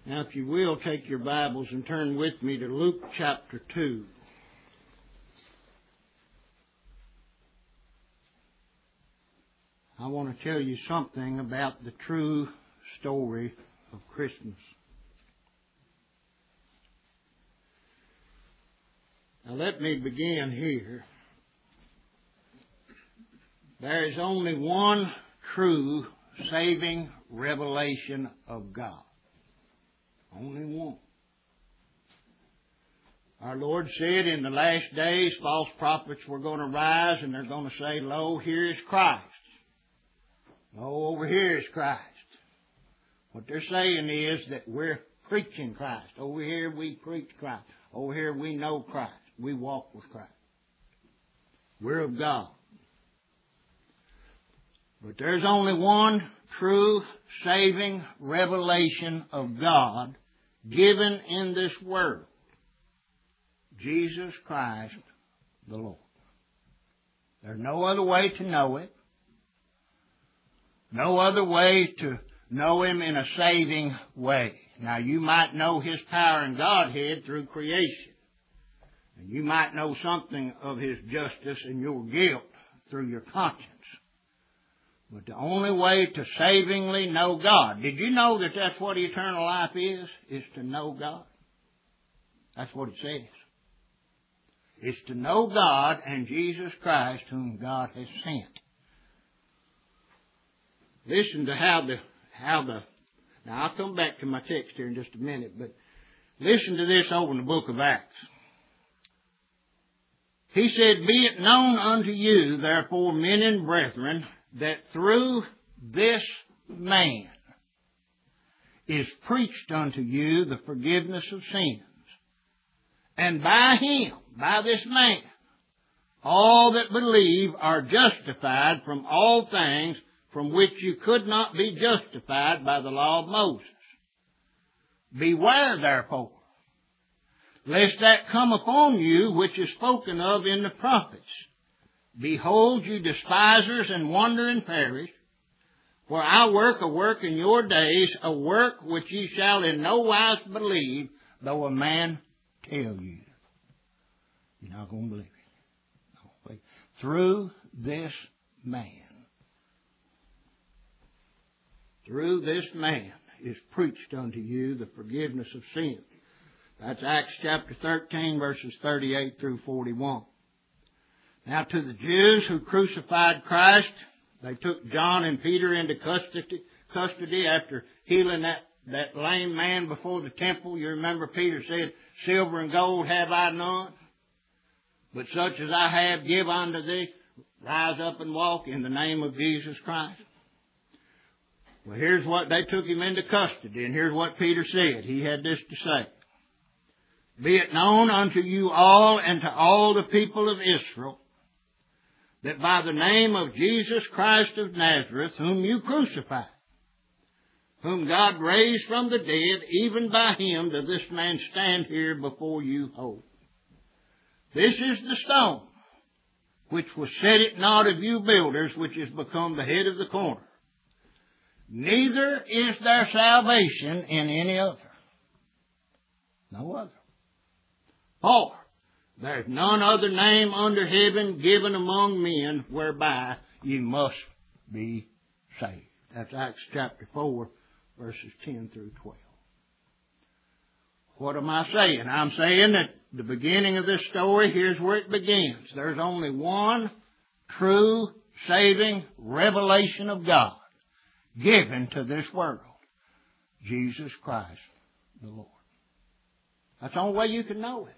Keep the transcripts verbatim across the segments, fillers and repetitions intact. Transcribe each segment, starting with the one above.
Now, if you will, take your Bibles and turn with me to Luke chapter two. I want to tell you something about the true story of Christmas. Now, let me begin here. There is only one true saving revelation of God. Only one. Our Lord said in the last days false prophets were going to rise and they're going to say, "Lo, here is Christ. Lo, over here is Christ." What they're saying is that we're preaching Christ. Over here we preach Christ. Over here we know Christ. We walk with Christ. We're of God. But there's only one true saving revelation of God given in this world. Jesus Christ the Lord. There's no other way to know it. No other way to know Him in a saving way. Now, you might know His power and Godhead through creation. And you might know something of His justice and your guilt through your conscience. But the only way to savingly know God. Did you know that that's what eternal life is? Is to know God. That's what it says. It's to know God and Jesus Christ whom God has sent. Listen to how the, how the, now I'll come back to my text here in just a minute, but listen to this over in the book of Acts. He said, "Be it known unto you, therefore, men and brethren, that through this man is preached unto you the forgiveness of sins. And by him, by this man, all that believe are justified from all things from which you could not be justified by the law of Moses. Beware, therefore, lest that come upon you which is spoken of in the prophets. Behold, you despisers, and wonder and perish. For I work a work in your days, a work which ye shall in no wise believe, though a man tell you." You're not going to believe it. Through this man. Through this man is preached unto you the forgiveness of sins. That's Acts chapter thirteen, verses thirty-eight through forty-one. Now, to the Jews who crucified Christ, they took John and Peter into custody, custody after healing that, that lame man before the temple. You remember Peter said, "Silver and gold have I none, but such as I have give unto thee. Rise up and walk in the name of Jesus Christ." Well, here's what they took him into custody, and here's what Peter said. He had this to say. "Be it known unto you all and to all the people of Israel, that by the name of Jesus Christ of Nazareth, whom you crucified, whom God raised from the dead, even by him does this man stand here before you whole. This is the stone which was set at naught of you builders, which is become the head of the corner. Neither is there salvation in any other." No other. "For there is none other name under heaven given among men whereby ye must be saved." That's Acts chapter four, verses ten through twelve. What am I saying? I'm saying that the beginning of this story, here's where it begins. There's only one true saving revelation of God given to this world. Jesus Christ the Lord. That's the only way you can know it.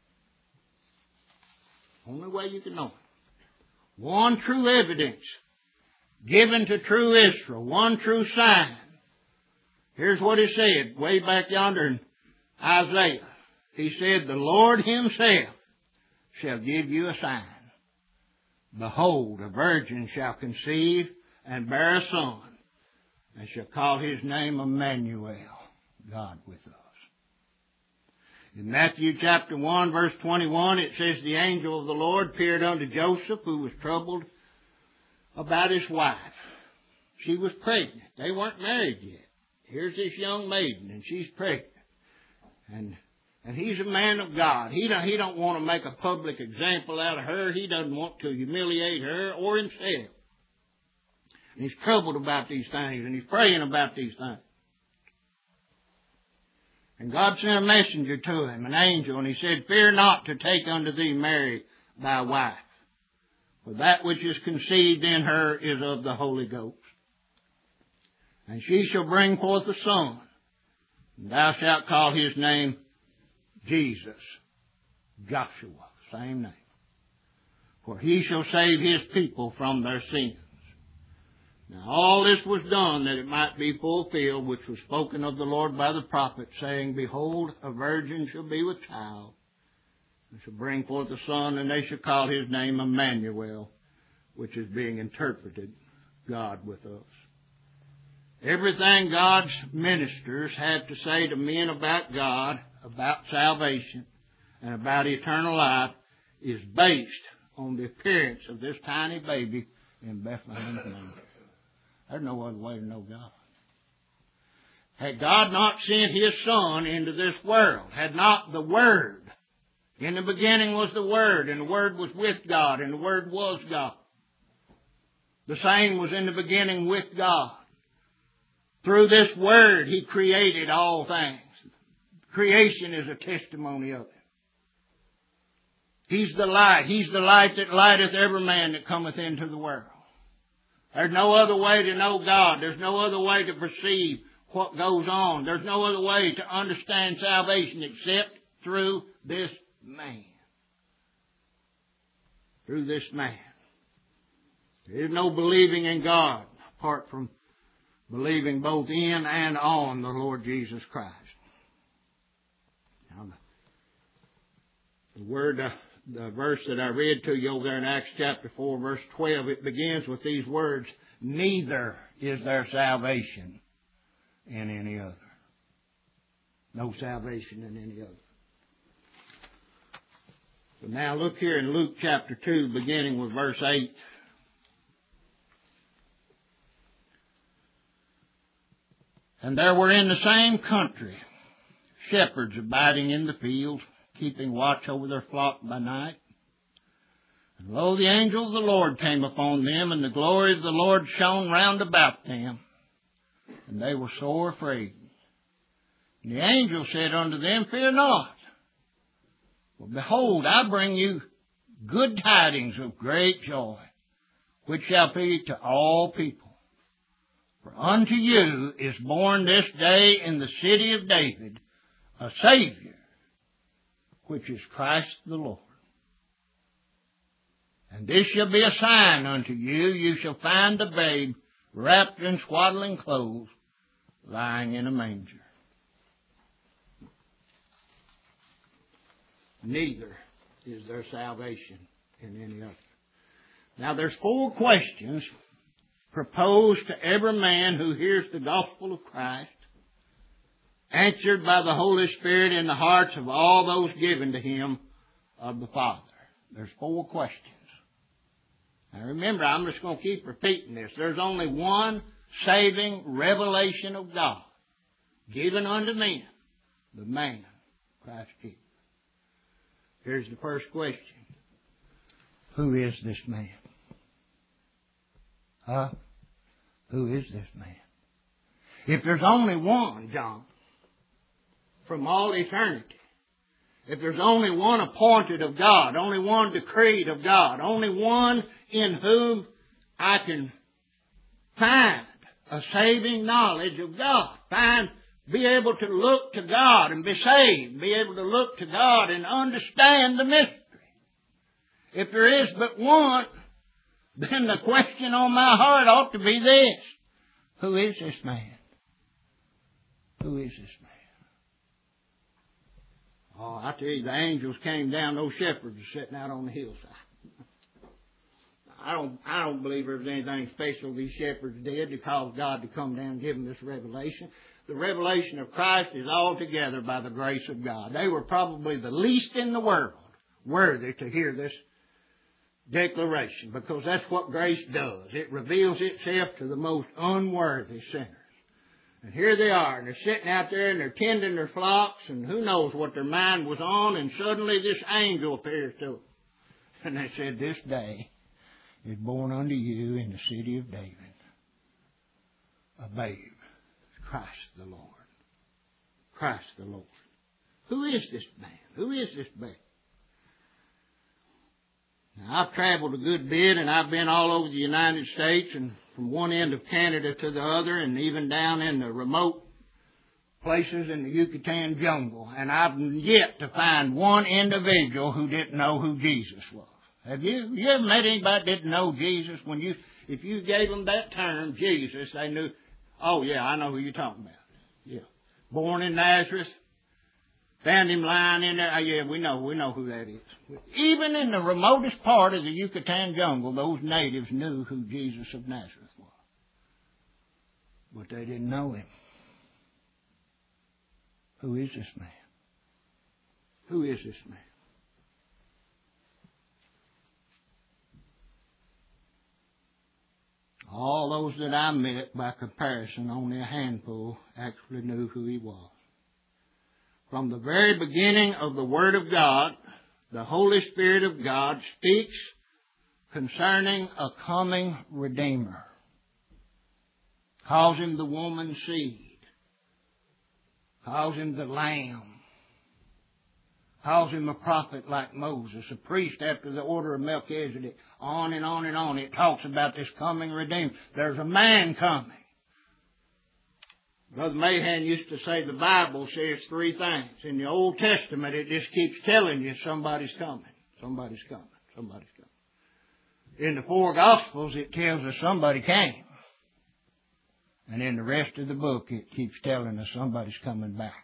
Only way you can know it. One true evidence given to true Israel. One true sign. Here's what it said way back yonder in Isaiah. He said, "The Lord himself shall give you a sign. Behold, a virgin shall conceive and bear a son, and shall call his name Emmanuel, God with us." In Matthew chapter one, verse twenty-one, it says, "The angel of the Lord appeared unto Joseph, who was troubled about his wife." She was pregnant. They weren't married yet. Here's this young maiden, and she's pregnant. And and he's a man of God. He don't, he don't want to make a public example out of her. He doesn't want to humiliate her or himself. And he's troubled about these things, and he's praying about these things. And God sent a messenger to him, an angel, and he said, "Fear not to take unto thee Mary thy wife, for that which is conceived in her is of the Holy Ghost. And she shall bring forth a son, and thou shalt call his name Jesus." Joshua, same name. "For he shall save his people from their sins." Now all this was done that it might be fulfilled, which was spoken of the Lord by the prophet, saying, "Behold, a virgin shall be with child, and shall bring forth a son, and they shall call his name Emmanuel," which is being interpreted, God with us. Everything God's ministers have to say to men about God, about salvation, and about eternal life is based on the appearance of this tiny baby in Bethlehem's manger. There's no other way to know God. Had God not sent His Son into this world, had not the Word, in the beginning was the Word, and the Word was with God, and the Word was God. The same was in the beginning with God. Through this Word, He created all things. Creation is a testimony of it. He's the light. He's the light that lighteth every man that cometh into the world. There's no other way to know God. There's no other way to perceive what goes on. There's no other way to understand salvation except through this man. Through this man. There is no believing in God apart from believing both in and on the Lord Jesus Christ. Now, the word, uh, the verse that I read to you over there in Acts chapter four, verse twelve, it begins with these words, "Neither is there salvation in any other." No salvation in any other. So now look here in Luke chapter two, beginning with verse eight. "And there were in the same country shepherds abiding in the field, keeping watch over their flock by night. And lo, the angel of the Lord came upon them, and the glory of the Lord shone round about them. And they were sore afraid. And the angel said unto them, Fear not. For behold, I bring you good tidings of great joy, which shall be to all people. For unto you is born this day in the city of David a Savior, which is Christ the Lord. And this shall be a sign unto you, you shall find the babe wrapped in swaddling clothes, lying in a manger." Neither is there salvation in any other. Now there's four questions proposed to every man who hears the gospel of Christ, answered by the Holy Spirit in the hearts of all those given to Him of the Father. There's four questions. Now remember, I'm just going to keep repeating this. There's only one saving revelation of God given unto men, the man, Christ Jesus. Here's the first question. Who is this man? Huh? Who is this man? If there's only one, John, from all eternity, if there's only one appointed of God, only one decreed of God, only one in whom I can find a saving knowledge of God, find, be able to look to God and be saved, be able to look to God and understand the mystery. If there is but one, then the question on my heart ought to be this. Who is this man? Who is this man? Oh, I tell you, the angels came down, those shepherds are sitting out on the hillside. I don't, I don't believe there was anything special these shepherds did to cause God to come down and give them this revelation. The revelation of Christ is altogether by the grace of God. They were probably the least in the world worthy to hear this declaration, because that's what grace does. It reveals itself to the most unworthy sinners. And here they are, and they're sitting out there, and they're tending their flocks, and who knows what their mind was on, and suddenly this angel appears to them. And they said, this day is born unto you in the city of David a babe, Christ the Lord. Christ the Lord. Who is this man? Who is this babe? Now, I've traveled a good bit, and I've been all over the United States, and from one end of Canada to the other, and even down in the remote places in the Yucatan jungle. And I've yet to find one individual who didn't know who Jesus was. Have you? You ever met anybody that didn't know Jesus? When you, if you gave them that term, Jesus, they knew, oh yeah, I know who you're talking about. Yeah. Born in Nazareth. Found him lying in there. Oh, yeah, we know, we know who that is. Even in the remotest part of the Yucatan jungle, those natives knew who Jesus of Nazareth was. But they didn't know him. Who is this man? Who is this man? All those that I met, by comparison, only a handful actually knew who he was. From the very beginning of the Word of God, the Holy Spirit of God speaks concerning a coming Redeemer. Calls him the woman's seed. Calls him the Lamb. Calls him a prophet like Moses, a priest after the order of Melchizedek. On and on and on. It talks about this coming Redeemer. There's a man coming. Brother Mahan used to say the Bible says three things. In the Old Testament, it just keeps telling you somebody's coming. Somebody's coming. Somebody's coming. In the four Gospels, it tells us somebody came. And in the rest of the book, it keeps telling us somebody's coming back.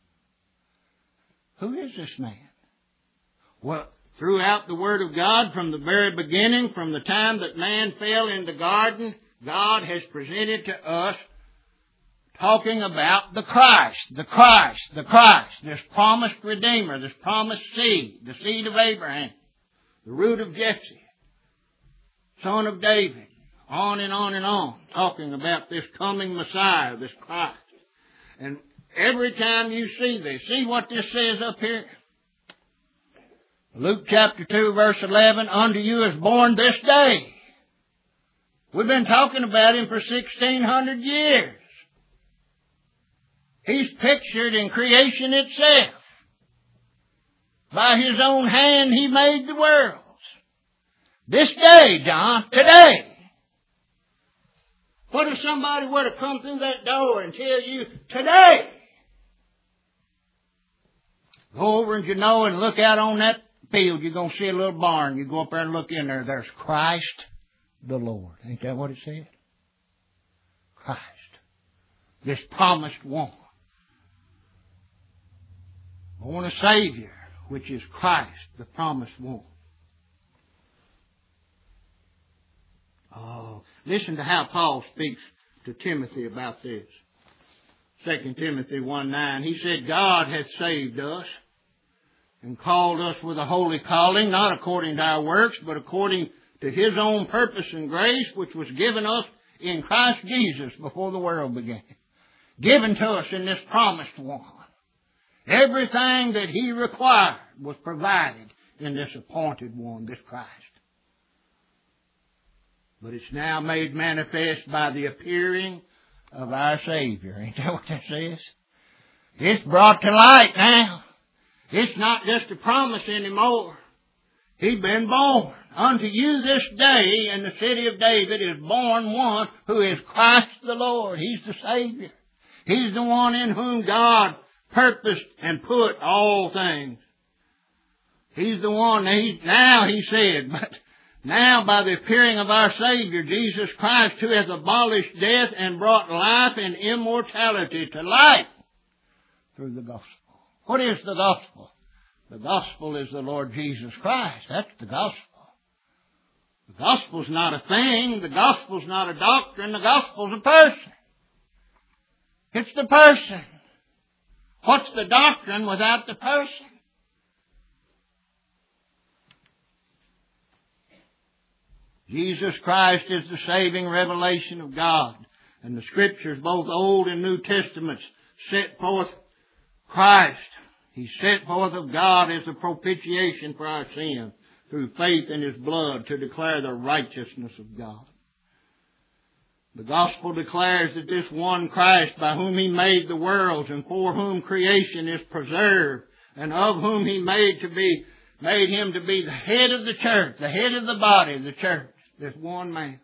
Who is this man? Well, throughout the Word of God, from the very beginning, from the time that man fell in the garden, God has presented to us talking about the Christ, the Christ, the Christ, this promised Redeemer, this promised seed, the seed of Abraham, the root of Jesse, son of David, on and on and on, talking about this coming Messiah, this Christ. And every time you see this, see what this says up here? Luke chapter two, verse eleven, unto you is born this day. We've been talking about him for sixteen hundred years. He's pictured in creation itself. By his own hand he made the worlds. This day, John, today. What if somebody were to come through that door and tell you, today? Go over and you know and look out on that field. You're going to see a little barn. You go up there and look in there. There's Christ the Lord. Ain't that what it said? Christ. This promised one. Born a Savior, which is Christ, the promised one. Oh, listen to how Paul speaks to Timothy about this. Second Timothy one nine, he said, God hath saved us and called us with a holy calling, not according to our works, but according to his own purpose and grace, which was given us in Christ Jesus before the world began. Given to us in this promised one. Everything that he required was provided in this appointed one, this Christ. But it's now made manifest by the appearing of our Savior. Ain't that what that says? It's brought to light now. It's not just a promise anymore. He's been born. Unto you this day in the city of David is born one who is Christ the Lord. He's the Savior. He's the one in whom God purposed and put all things. He's the one, he, now he said, but now by the appearing of our Savior, Jesus Christ, who has abolished death and brought life and immortality to life through the gospel. What is the gospel? The gospel is the Lord Jesus Christ. That's the gospel. The gospel's not a thing. The gospel's not a doctrine. The gospel's a person. It's the person. What's the doctrine without the person? Jesus Christ is the saving revelation of God. And the Scriptures, both Old and New Testaments, set forth Christ. He set forth of God as the propitiation for our sins through faith in His blood to declare the righteousness of God. The Gospel declares that this one Christ, by whom He made the worlds and for whom creation is preserved, and of whom He made to be made Him to be the head of the church, the head of the body of the church, this one man.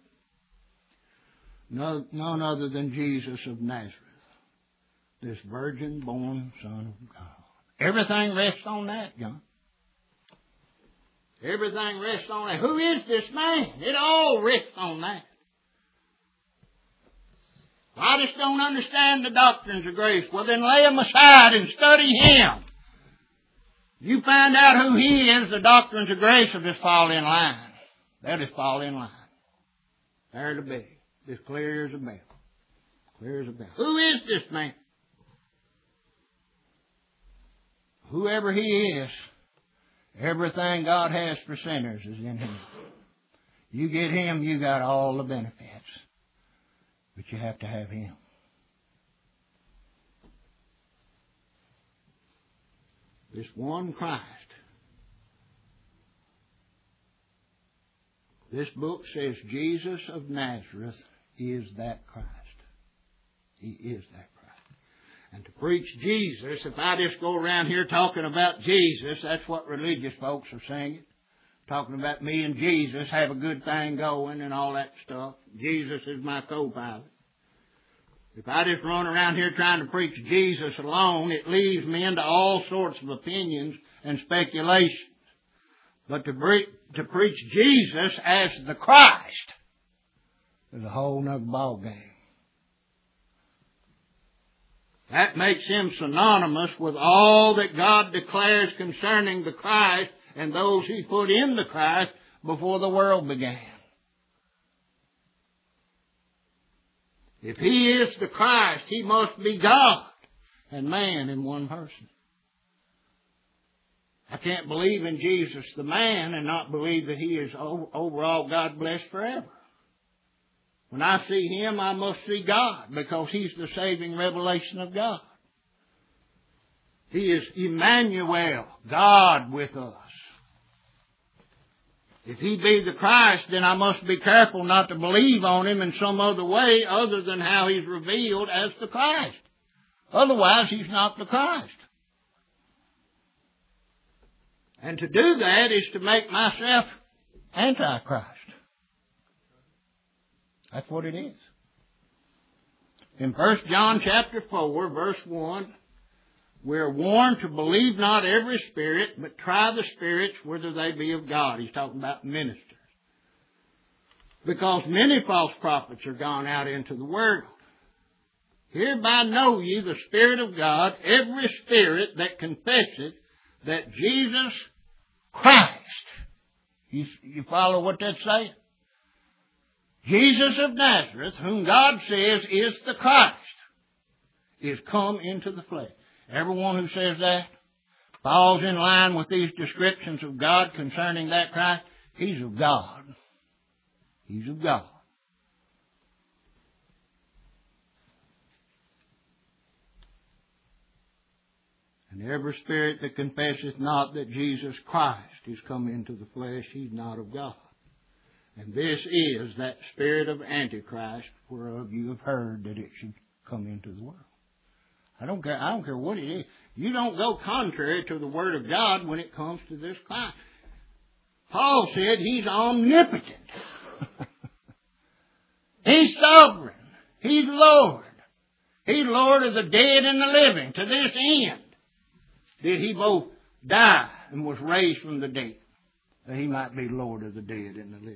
No, none other than Jesus of Nazareth, this virgin-born Son of God. Everything rests on that, John. Everything rests on that. Who is this man? It all rests on that. I just don't understand the doctrines of grace. Well, then lay them aside and study Him. You find out who He is, the doctrines of grace will just fall in line. They'll just fall in line. There it'll be. As clear as a bell. Clear as a bell. Who is this man? Whoever He is, everything God has for sinners is in Him. You get Him, you got all the benefits. But you have to have Him. This one Christ. This book says Jesus of Nazareth is that Christ. He is that Christ. And to preach Jesus, if I just go around here talking about Jesus, that's what religious folks are saying. Talking about me and Jesus, have a good thing going and all that stuff. Jesus is my co-pilot. If I just run around here trying to preach Jesus alone, it leads me into all sorts of opinions and speculations. But to, bre- to preach Jesus as the Christ is a whole nother ball game. That makes Him synonymous with all that God declares concerning the Christ and those He put in the Christ before the world began. If He is the Christ, He must be God and man in one person. I can't believe in Jesus the man and not believe that He is overall God blessed forever. When I see Him, I must see God because He's the saving revelation of God. He is Emmanuel, God with us. If He be the Christ, then I must be careful not to believe on Him in some other way other than how He's revealed as the Christ. Otherwise, He's not the Christ. And to do that is to make myself Antichrist. That's what it is. In First John chapter four, verse one, we're warned to believe not every spirit, but try the spirits whether they be of God. He's talking about ministers. Because many false prophets are gone out into the world. Hereby know ye the Spirit of God, every spirit that confesseth that Jesus Christ. You, you follow what that's saying? Jesus of Nazareth, whom God says is the Christ, is come into the flesh. Everyone who says that falls in line with these descriptions of God concerning that Christ. He's of God. He's of God. And every spirit that confesseth not that Jesus Christ is come into the flesh, he's not of God. And this is that spirit of Antichrist whereof you have heard that it should come into the world. I don't care, I don't care what it is. You don't go contrary to the Word of God when it comes to this Christ. Paul said He's omnipotent. He's sovereign. He's Lord. He's Lord of the dead and the living. To this end did He both die and was raised from the dead, that He might be Lord of the dead and the living.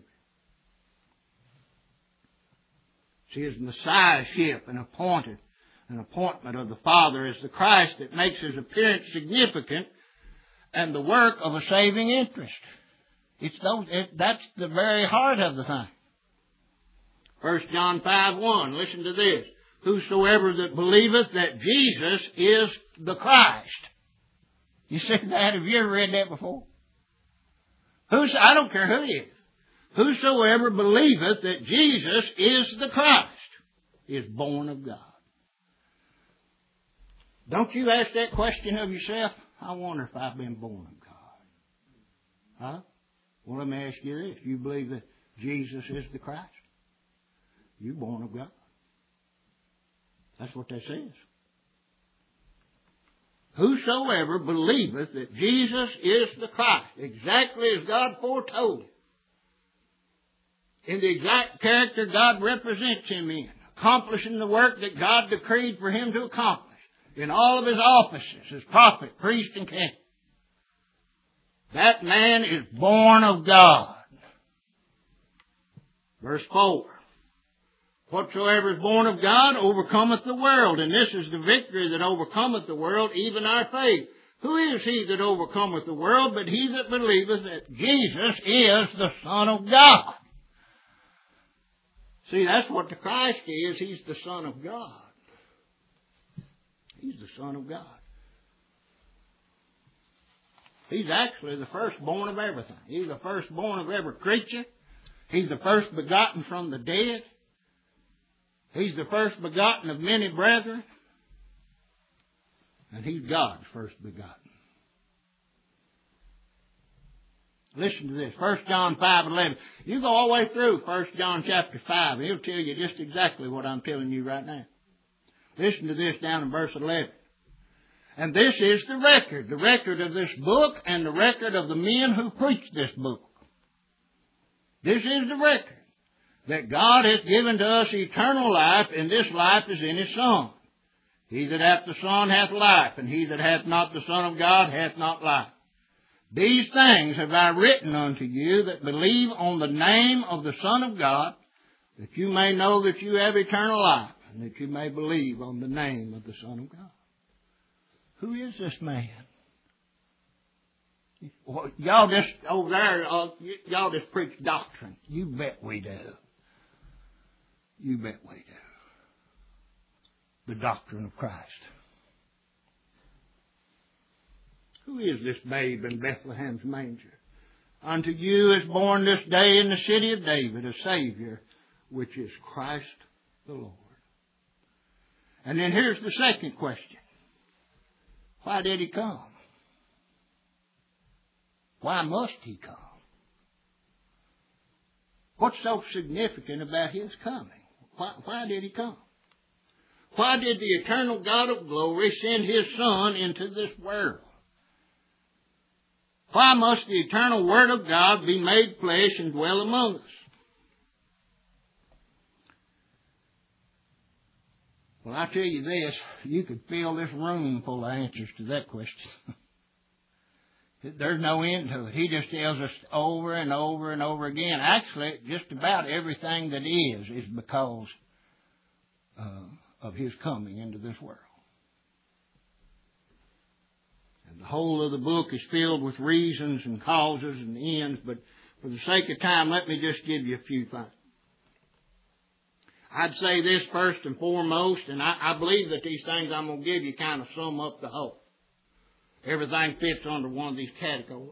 See, His Messiahship and appointed, an appointment of the Father as the Christ that makes His appearance significant and the work of a saving interest. It's those, it, that's the very heart of the thing. First John five one, listen to this. Whosoever that believeth that Jesus is the Christ. You see that? Have you ever read that before? Who's, I don't care who it is. Whosoever believeth that Jesus is the Christ. is born of God. Don't you ask that question of yourself? I wonder if I've been born of God. Huh? Well, let me ask you this. You believe that Jesus is the Christ? You're born of God. That's what that says. Whosoever believeth that Jesus is the Christ, exactly as God foretold it, in the exact character God represents him in, accomplishing the work that God decreed for him to accomplish in all of his offices as prophet, priest, and king. That man is born of God. Verse four. Whatsoever is born of God overcometh the world, and this is the victory that overcometh the world, even our faith. Who is he that overcometh the world but he that believeth that Jesus is the Son of God? See, that's what the Christ is. He's the Son of God. He's the Son of God. He's actually the firstborn of everything. He's the firstborn of every creature. He's the first begotten from the dead. He's the first begotten of many brethren. And he's God's first begotten. Listen to this. First John five eleven. You go all the way through First John chapter five, and he'll tell you just exactly what I'm telling you right now. Listen to this down in verse eleven. And this is the record, the record of this book and the record of the men who preach this book. This is the record, that God hath given to us eternal life, and this life is in his Son. He that hath the Son hath life, and he that hath not the Son of God hath not life. These things have I written unto you that believe on the name of the Son of God, that you may know that you have eternal life, and that you may believe on the name of the Son of God. Who is this man? Well, y'all just, over there, uh, y- y'all just preach doctrine. You bet we do. You bet we do. The doctrine of Christ. Who is this babe in Bethlehem's manger? Unto you is born this day in the city of David a Savior, which is Christ the Lord. And then here's the second question. Why did he come? Why must he come? What's so significant about his coming? Why, why did he come? Why did the eternal God of glory send his Son into this world? Why must the eternal Word of God be made flesh and dwell among us? Well, I tell you this, you could fill this room full of answers to that question. There's no end to it. He just tells us over and over and over again. Actually, just about everything that is is because uh, of his coming into this world. And the whole of the book is filled with reasons and causes and ends, but for the sake of time, let me just give you a few things. I'd say this first and foremost, and I, I believe that these things I'm going to give you kind of sum up the whole. Everything fits under one of these categories.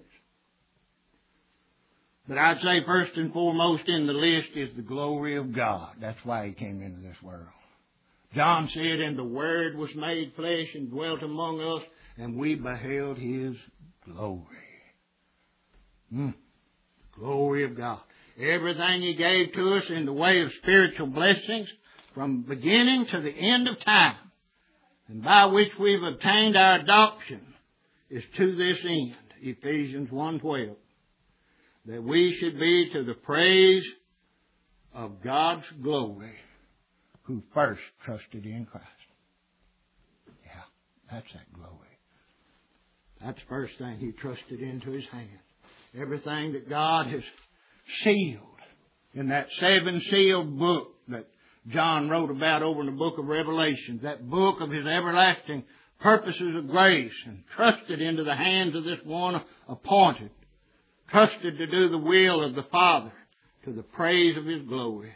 But I'd say first and foremost in the list is the glory of God. That's why he came into this world. John said, and the Word was made flesh and dwelt among us, and we beheld his glory. Mm. Glory of God. Everything he gave to us in the way of spiritual blessings from beginning to the end of time, and by which we've obtained our adoption, is to this end, Ephesians one twelve, that we should be to the praise of God's glory who first trusted in Christ. Yeah, that's that glory. That's the first thing he trusted into his hand. Everything that God has sealed in that seven-sealed book that John wrote about over in the book of Revelation, that book of his everlasting purposes of grace, and trusted into the hands of this one appointed, trusted to do the will of the Father to the praise of his glory.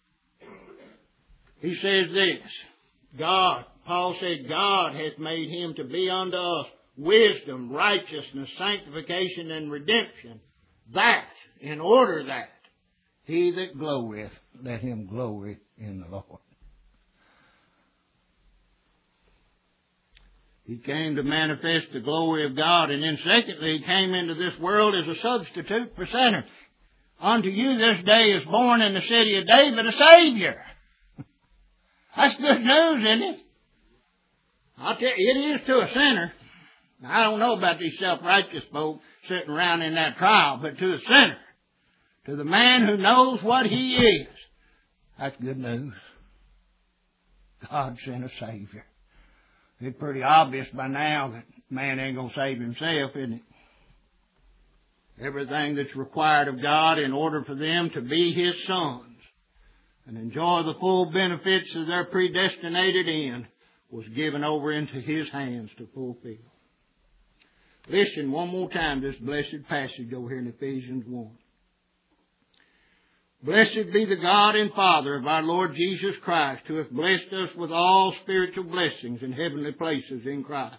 He says this, God, Paul said, God hath made him to be unto us wisdom, righteousness, sanctification, and redemption, that, in order that, he that glorieth, let him glory in the Lord. He came to manifest the glory of God. And then secondly, He came into this world as a substitute for sinners. Unto you this day is born in the city of David a Savior. That's good news, isn't it? I'll tell you, it is to a sinner. I don't know about these self-righteous folk sitting around in that trial, but to a sinner, to the man who knows what he is, that's good news. God sent a Savior. It's pretty obvious by now that man ain't going to save himself, isn't it? Everything that's required of God in order for them to be His sons and enjoy the full benefits of their predestinated end was given over into His hands to fulfill. Listen one more time to this blessed passage over here in Ephesians one. Blessed be the God and Father of our Lord Jesus Christ, who hath blessed us with all spiritual blessings in heavenly places in Christ.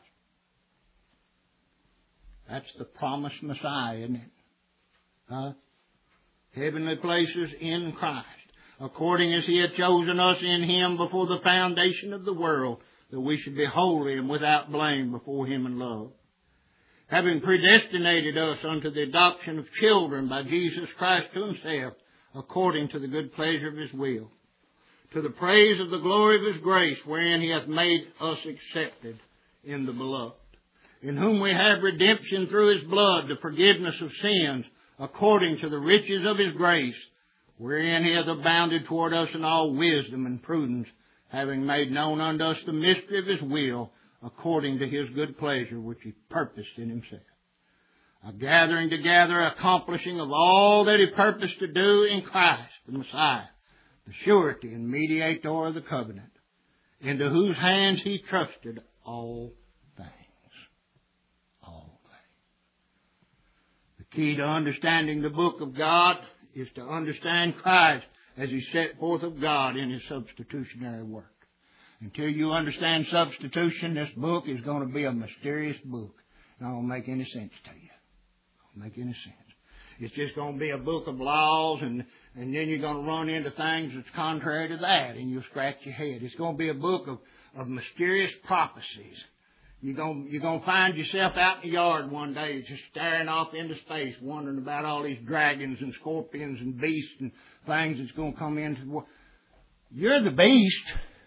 That's the promised Messiah, isn't it? Huh? Heavenly places in Christ, according as He hath chosen us in Him before the foundation of the world, that we should be holy and without blame before Him in love. Having predestinated us unto the adoption of children by Jesus Christ to Himself, according to the good pleasure of His will, to the praise of the glory of His grace, wherein He hath made us accepted in the Beloved, in whom we have redemption through His blood, the forgiveness of sins, according to the riches of His grace, wherein He hath abounded toward us in all wisdom and prudence, having made known unto us the mystery of His will, according to His good pleasure, which He purposed in Himself. A gathering together, accomplishing of all that He purposed to do in Christ, the Messiah, the surety and mediator of the covenant, into whose hands He trusted all things. All things. The key to understanding the book of God is to understand Christ as He set forth of God in His substitutionary work. Until you understand substitution, this book is going to be a mysterious book. It don't make any sense to you. Make any sense. It's just going to be a book of laws, and, and then you're going to run into things that's contrary to that, and you'll scratch your head. It's going to be a book of, of mysterious prophecies. You're going, you're going to find yourself out in the yard one day just staring off into space, wondering about all these dragons and scorpions and beasts and things that's going to come into the world. You're the beast.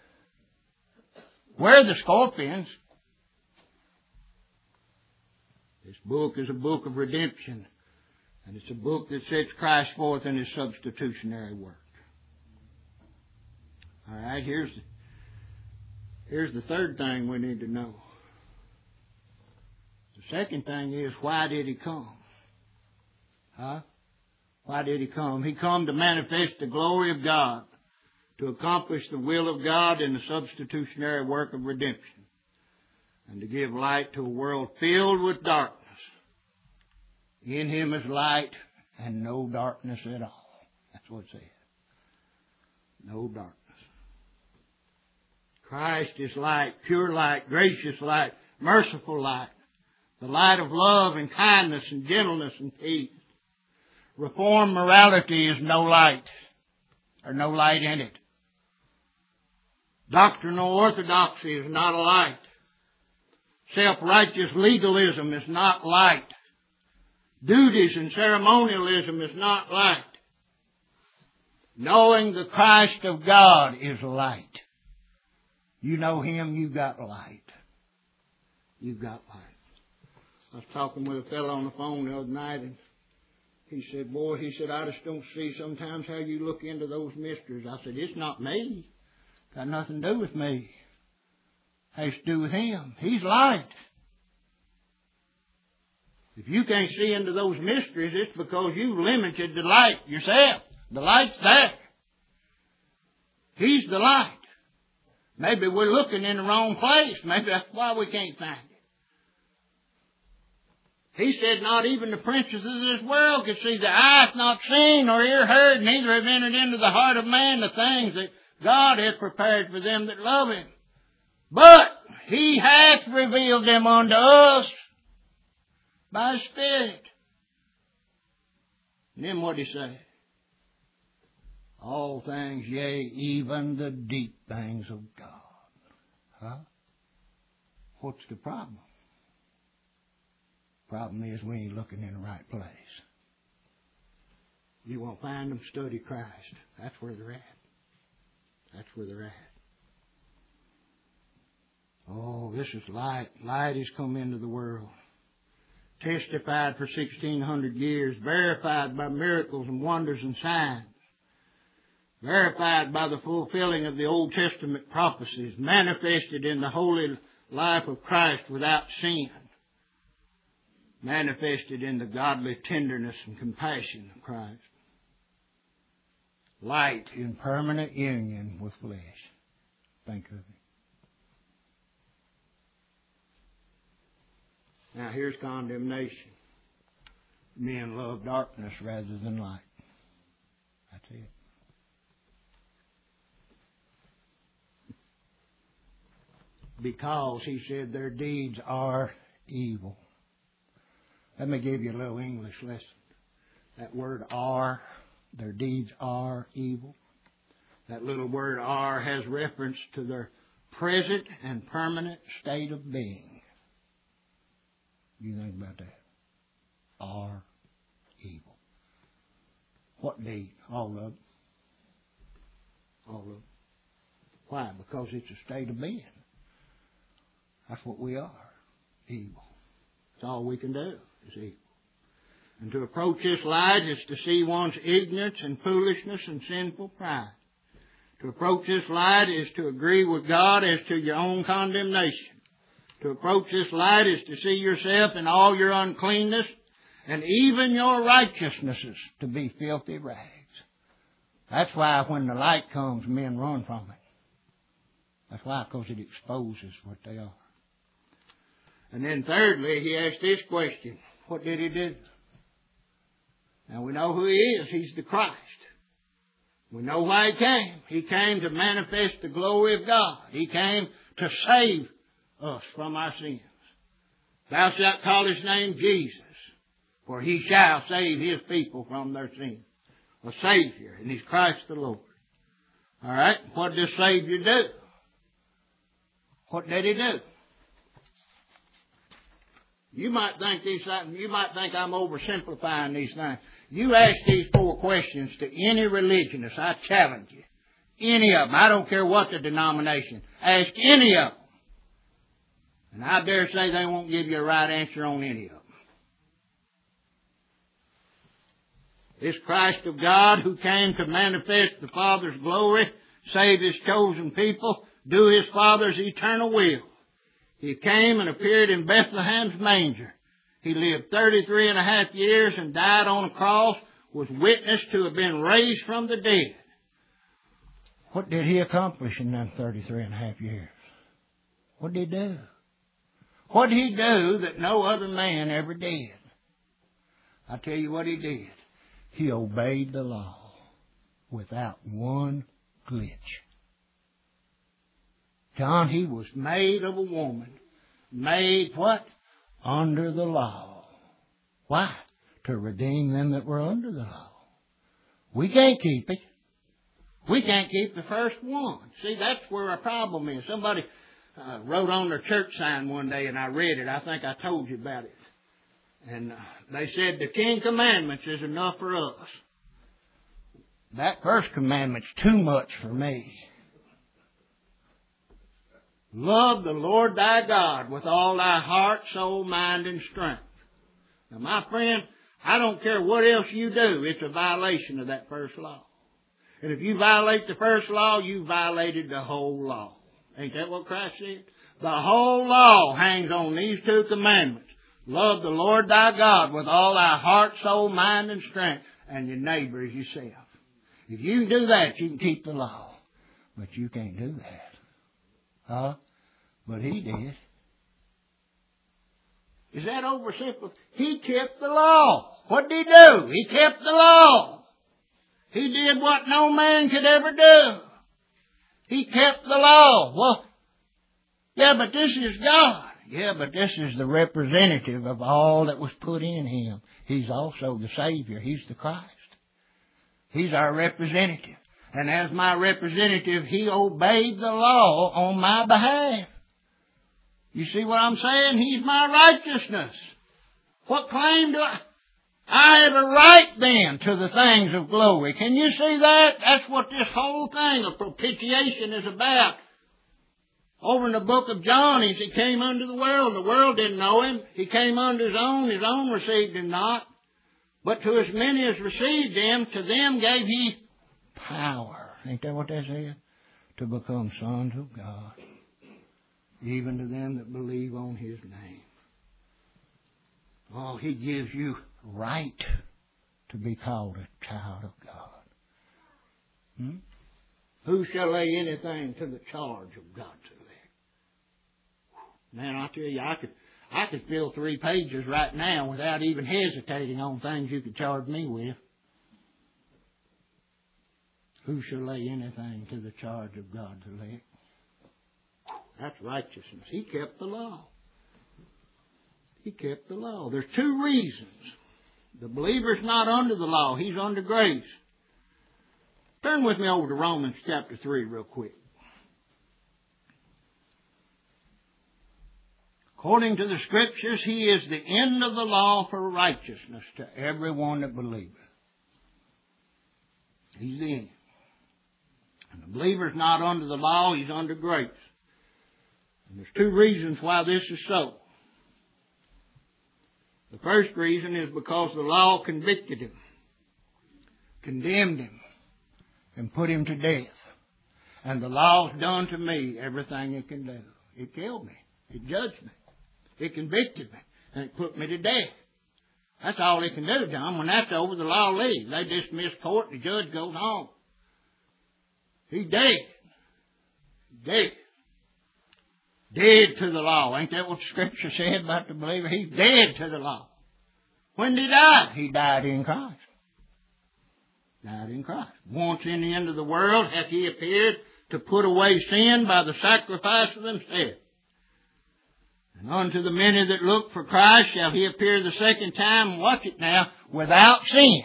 We're the scorpions. This book is a book of redemption, and it's a book that sets Christ forth in His substitutionary work. All right, here's the, here's the third thing we need to know. The second thing is, why did He come? Huh? Why did He come? He come to manifest the glory of God, to accomplish the will of God in the substitutionary work of redemption, and to give light to a world filled with darkness. In Him is light and no darkness at all. That's what it says. No darkness. Christ is light, pure light, gracious light, merciful light, the light of love and kindness and gentleness and peace. Reformed morality is no light, or no light in it. Doctrinal orthodoxy is not a light. Self-righteous legalism is not light. Duties and ceremonialism is not light. Knowing the Christ of God is light. You know Him, you've got light. You've got light. I was talking with a fellow on the phone the other night, and he said, boy, he said, I just don't see sometimes how you look into those mysteries. I said, it's not me. Got nothing to do with me. Has to do with Him. He's light. If you can't see into those mysteries, it's because you've limited the light yourself. The light's there. He's the light. Maybe we're looking in the wrong place. Maybe that's why we can't find it. He said not even the princes of this world could see. The eye hath not seen or ear heard, neither have entered into the heart of man the things that God hath prepared for them that love Him. But He hath revealed them unto us by His Spirit. And then what did He say? All things, yea, even the deep things of God. Huh? What's the problem? Problem is we ain't looking in the right place. You want to find them, study Christ. That's where they're at. That's where they're at. Oh, this is light. Light has come into the world. Testified for sixteen hundred years. Verified by miracles and wonders and signs. Verified by the fulfilling of the Old Testament prophecies. Manifested in the holy life of Christ without sin. Manifested in the godly tenderness and compassion of Christ. Light in permanent union with flesh. Think of it. Now here's condemnation. Men love darkness rather than light. That's it. Because, he said, their deeds are evil. Let me give you a little English lesson. That word are, their deeds are evil. That little word are has reference to their present and permanent state of being. You think about that. Are evil. What deed? All of them. All of them. Why? Because it's a state of being. That's what we are. Evil. That's all we can do is evil. And to approach this light is to see one's ignorance and foolishness and sinful pride. To approach this light is to agree with God as to your own condemnation. To approach this light is to see yourself in all your uncleanness and even your righteousnesses to be filthy rags. That's why when the light comes, men run from it. That's why, because it exposes what they are. And then thirdly, he asked this question. What did he do? Now we know who he is. He's the Christ. We know why he came. He came to manifest the glory of God. He came to save us from our sins. Thou shalt call his name Jesus, for he shall save his people from their sins. A Savior, and he's Christ the Lord. All right, what did this Savior do? What did he do? You might think these, you might think I'm oversimplifying these things. You ask these four questions to any religionist, I challenge you. Any of them. I don't care what the denomination. Ask any of them. And I dare say they won't give you a right answer on any of them. This Christ of God who came to manifest the Father's glory, save his chosen people, do his Father's eternal will. He came and appeared in Bethlehem's manger. He lived thirty-three and a half years and died on a cross, was witnessed to have been raised from the dead. What did he accomplish in them thirty-three and a half years? What did he do? What did he do that no other man ever did? I'll tell you what he did. He obeyed the law without one glitch. John, he was made of a woman. Made what? Under the law. Why? To redeem them that were under the law. We can't keep it. We can't keep the first one. See, that's where our problem is. Somebody uh, wrote on their church sign one day, and I read it. I think I told you about it. And uh, they said the Ten Commandments is enough for us. That first commandment's too much for me. Love the Lord thy God with all thy heart, soul, mind, and strength. Now, my friend, I don't care what else you do. It's a violation of that first law. And if you violate the first law, you violated the whole law. Ain't that what Christ said? The whole law hangs on these two commandments. Love the Lord thy God with all thy heart, soul, mind, and strength, and your neighbor as yourself. If you can do that, you can keep the law. But you can't do that. Huh? But he did. Is that oversimple? He kept the law. What did he do? He kept the law. He did what no man could ever do. He kept the law. Well, yeah, but this is God. Yeah, but this is the representative of all that was put in him. He's also the Savior. He's the Christ. He's our representative. And as my representative, he obeyed the law on my behalf. You see what I'm saying? He's my righteousness. What claim do I... I have a right then to the things of glory. Can you see that? That's what this whole thing of propitiation is about. Over in the book of John, he came unto the world. The world didn't know him. He came unto his own. His own received him not. But to as many as received him, to them gave he power. Ain't that what that says? To become sons of God. Even to them that believe on his name. Oh, he gives you right to be called a child of God. Hmm? Who shall lay anything to the charge of God's elect? Man, I tell you, I could, I could fill three pages right now without even hesitating on things you could charge me with. Who shall lay anything to the charge of God's elect? That's righteousness. He kept the law. He kept the law. There's two reasons. The believer's not under the law. He's under grace. Turn with me over to Romans chapter three real quick. According to the Scriptures, he is the end of the law for righteousness to everyone that believeth. He's the end. And the believer's not under the law, he's under grace. And there's two reasons why this is so. The first reason is because the law convicted him, condemned him, and put him to death. And the law's done to me everything it can do. It killed me. It judged me. It convicted me. And it put me to death. That's all it can do, John. When that's over, the law leaves. They dismiss court and the judge goes home. He's dead. Dead. Dead to the law. Ain't that what the Scripture said about the believer? He's dead to the law. When did he die? He died in Christ. Died in Christ. Once in the end of the world hath he appeared to put away sin by the sacrifice of himself. And unto the many that look for Christ shall he appear the second time, watch it now, without sin.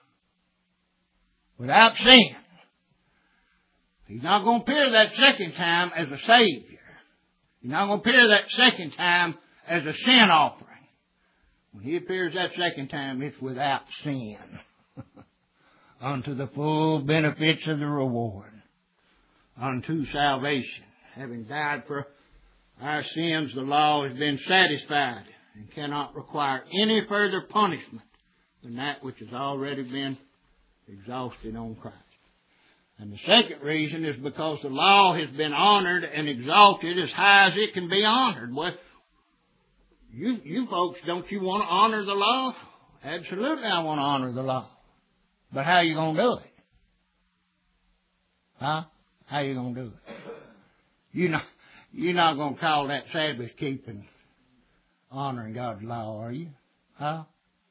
Without sin. He's not going to appear that second time as a Savior. He's not going to appear that second time as a sin offering. When he appears that second time, it's without sin. Unto the full benefits of the reward. Unto salvation. Having died for our sins, the law has been satisfied and cannot require any further punishment than that which has already been exhausted on Christ. And the second reason is because the law has been honored and exalted as high as it can be honored. Well, you, you folks, don't you want to honor the law? Absolutely, I want to honor the law. But how are you going to do it? Huh? How are you going to do it? You're not, you're not going to call that Sabbath keeping honoring God's law, are you? Huh?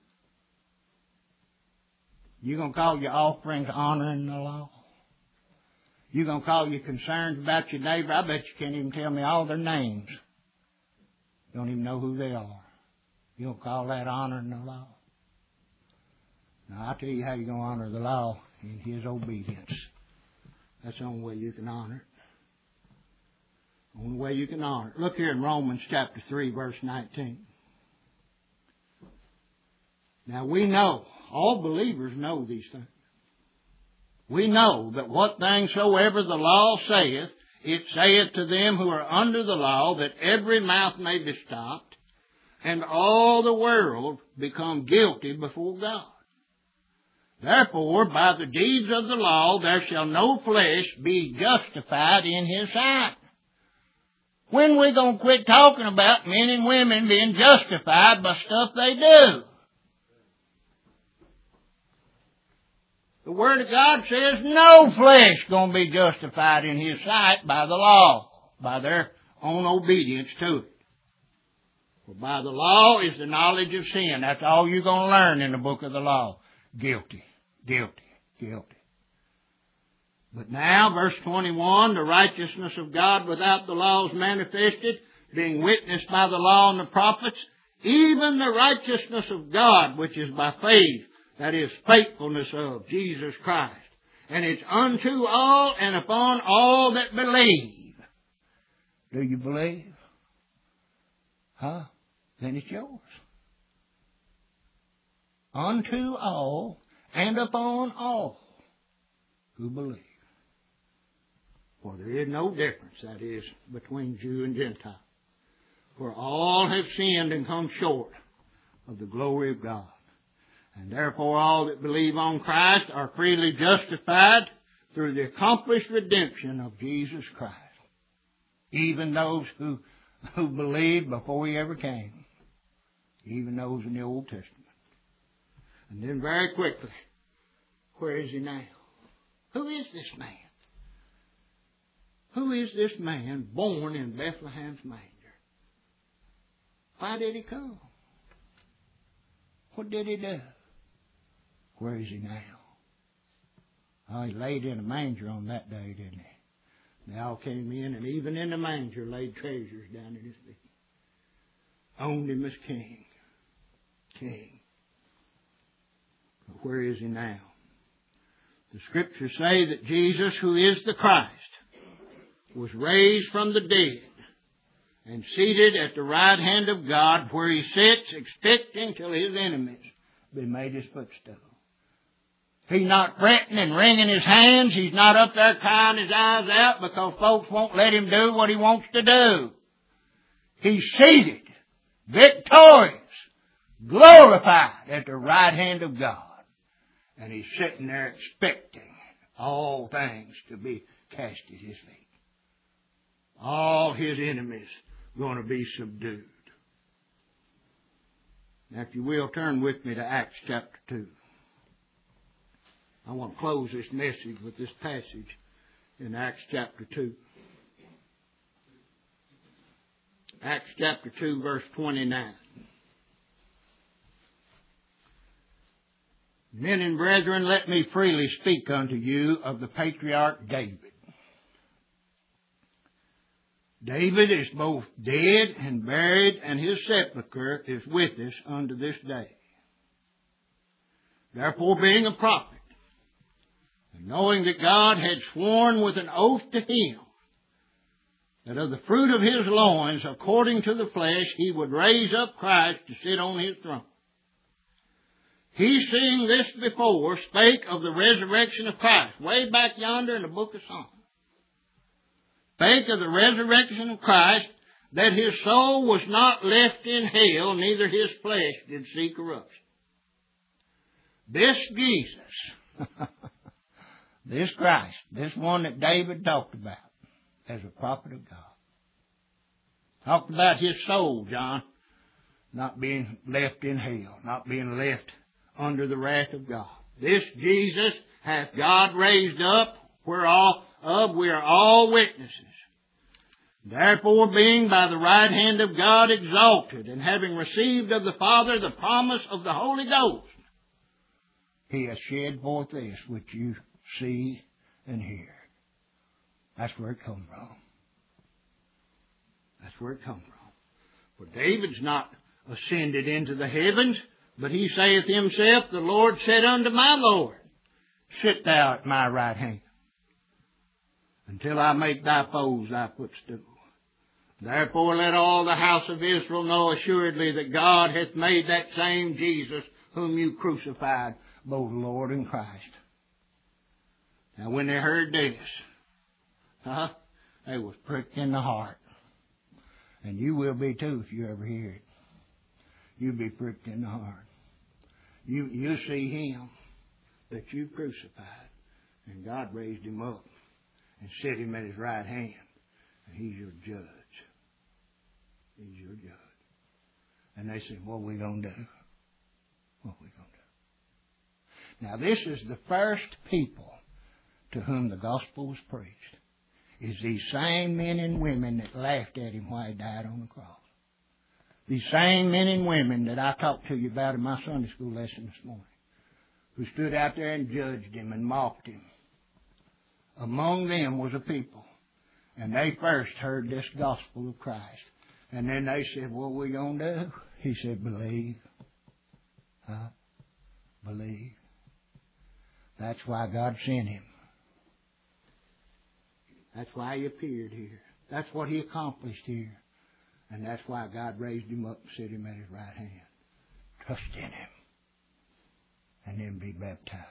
You're going to call your offerings honoring the law? You're going to call your concerns about your neighbor? I bet you can't even tell me all their names. You don't even know who they are. You don't call that honoring the law? Now, I'll tell you how you're going to honor the law in His obedience. That's the only way you can honor it. The only way you can honor it. Look here in Romans chapter three, verse nineteen. Now, we know, all believers know these things. We know that what things soever the law saith, it saith to them who are under the law, that every mouth may be stopped, and all the world become guilty before God. Therefore, by the deeds of the law, there shall no flesh be justified in His sight. When we going to quit talking about men and women being justified by stuff they do? The Word of God says no flesh going to be justified in His sight by the law, by their own obedience to it. For by the law is the knowledge of sin. That's all you're going to learn in the book of the law. Guilty, guilty, guilty. But now, verse twenty-one, the righteousness of God without the law is manifested, being witnessed by the law and the prophets, even the righteousness of God, which is by faith, that is, faithfulness of Jesus Christ. And it's unto all and upon all that believe. Do you believe? huh? Then it's yours. Unto all and upon all who believe. For there is no difference, that is, between Jew and Gentile. For all have sinned and come short of the glory of God. And therefore all that believe on Christ are freely justified through the accomplished redemption of Jesus Christ. Even those who, who believed before He ever came. Even those in the Old Testament. And then very quickly, where is He now? Who is this man? Who is this man born in Bethlehem's manger? Why did He come? What did He do? Where is He now? Oh, He laid in a manger on that day, didn't He? They all came in, and even in the manger laid treasures down at His feet. Owned Him as king. King. But where is He now? The Scriptures say that Jesus, who is the Christ, was raised from the dead and seated at the right hand of God, where He sits expecting till His enemies be made His footstool. He's not fretting and wringing His hands. He's not up there crying His eyes out because folks won't let Him do what He wants to do. He's seated, victorious, glorified at the right hand of God. And He's sitting there expecting all things to be cast at His feet. All His enemies going to be subdued. Now, if you will, turn with me to Acts chapter two. I want to close this message with this passage in Acts chapter two. Acts chapter two, verse twenty-nine. Men and brethren, let me freely speak unto you of the patriarch David. David is both dead and buried, and his sepulchre is with us unto this day. Therefore, being a prophet, and knowing that God had sworn with an oath to him, that of the fruit of his loins, according to the flesh, he would raise up Christ to sit on his throne. He, seeing this before, spake of the resurrection of Christ, way back yonder in the book of Psalms. Spake of the resurrection of Christ, that his soul was not left in hell, neither his flesh did see corruption. This Jesus, this Christ, this one that David talked about as a prophet of God, talked about his soul, John, not being left in hell, not being left under the wrath of God. This Jesus hath God raised up, whereof we are all witnesses. Therefore, being by the right hand of God exalted, and having received of the Father the promise of the Holy Ghost, He has shed forth this which you see and hear. That's where it comes from. That's where it comes from. For David's not ascended into the heavens, but he saith himself, the Lord said unto my Lord, sit thou at my right hand, until I make thy foes thy footstool. Therefore let all the house of Israel know assuredly that God hath made that same Jesus whom you crucified, both Lord and Christ. Now when they heard this, huh, they was pricked in the heart. And you will be too if you ever hear it. You'll be pricked in the heart. You, you see Him that you crucified, and God raised Him up and set Him at His right hand, and He's your judge. He's your judge. And they said, what are we going to do? What are we going to do? Now this is the first people to whom the gospel was preached. Is these same men and women that laughed at Him while He died on the cross. These same men and women that I talked to you about in my Sunday school lesson this morning, who stood out there and judged Him and mocked Him. Among them was a people, and they first heard this gospel of Christ. And then they said, what are we going to do? He said, believe. Huh? Believe. That's why God sent Him. That's why He appeared here. That's what He accomplished here. And that's why God raised him up and set him at his right hand. Trust in him. And then be baptized.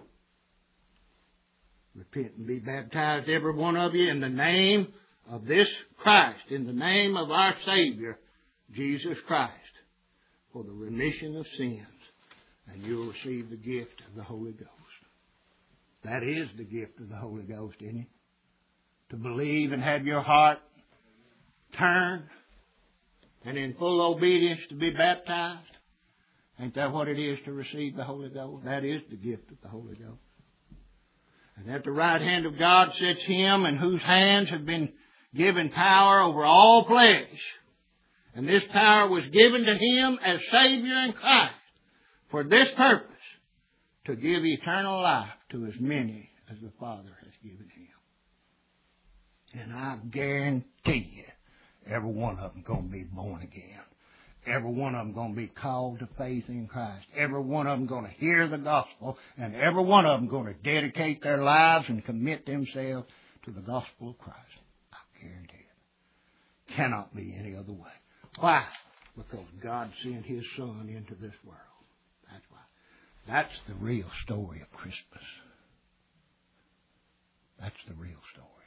Repent and be baptized, every one of you, in the name of this Christ, in the name of our Savior, Jesus Christ, for the remission of sins. And you'll receive the gift of the Holy Ghost. That is the gift of the Holy Ghost, isn't it? To believe and have your heart turned and in full obedience to be baptized. Ain't that what it is to receive the Holy Ghost? That is the gift of the Holy Ghost. And at the right hand of God sits Him in whose hands have been given power over all flesh. And this power was given to Him as Savior in Christ for this purpose, to give eternal life to as many as the Father has given Him. And I guarantee you, every one of them going to be born again. Every one of them going to be called to faith in Christ. Every one of them going to hear the gospel. And every one of them going to dedicate their lives and commit themselves to the gospel of Christ. I guarantee it. Cannot be any other way. Why? Because God sent His Son into this world. That's why. That's the real story of Christmas. That's the real story.